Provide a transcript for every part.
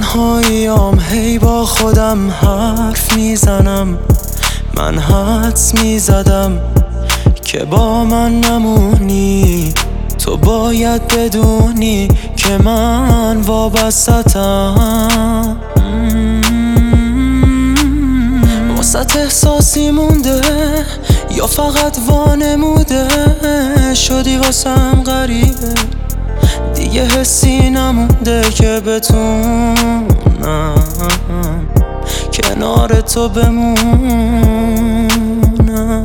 تنهاییام هی با خودم حرف میزنم. من حدس میزدم که با من نمونی، تو باید بدونی که من وابستم. واسط احساسی مونده یا فقط وانموده شدی واسم غریبه، دیگه حسی نمونده که بتونم کنار تو بمونم.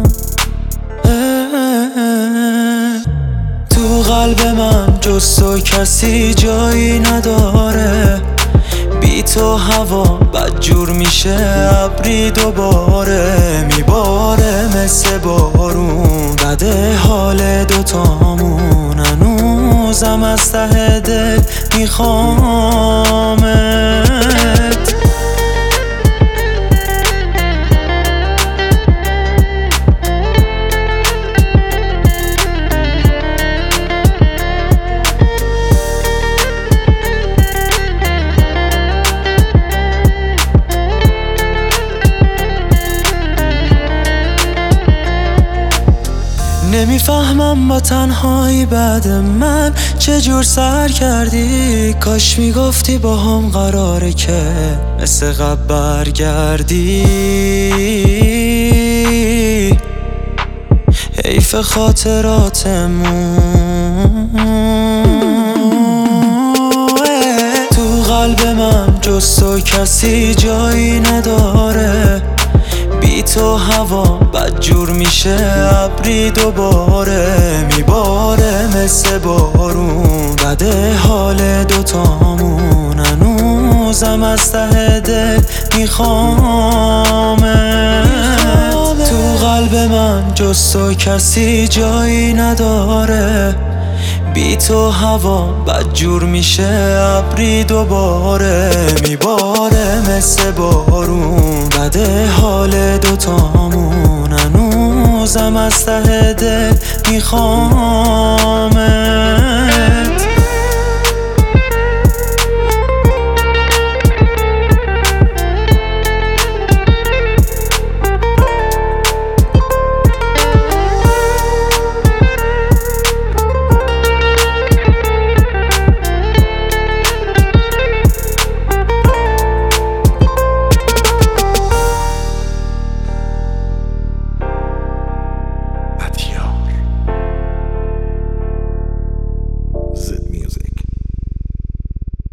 تو قلب من جز تو کسی جایی نداره، بی تو هوا بدجور میشه، ابری دوباره میباره مثل بارون. بده حال دوتامون، هنوزم از ته دل میخوامت. نمیفهمم با تنهایی بعد من چجور سر کردی، کاش میگفتی با هم قراره که مثل قبل برگردی. حیف خاطراتمون، تو قلب من جز تو کسی جایی نداره، بی تو هوا بدجور میشه، ابری دوباره میباره مثل بارون. بده حال دوتامون، هنوزم از ته دل میخوامت. تو قلب من جز تو کسی جایی نداره، بی تو هوا بدجور میشه، ابری دوباره میباره مثل بارون. بده حال دوتامون، هنوزم از ته دل میخوامت.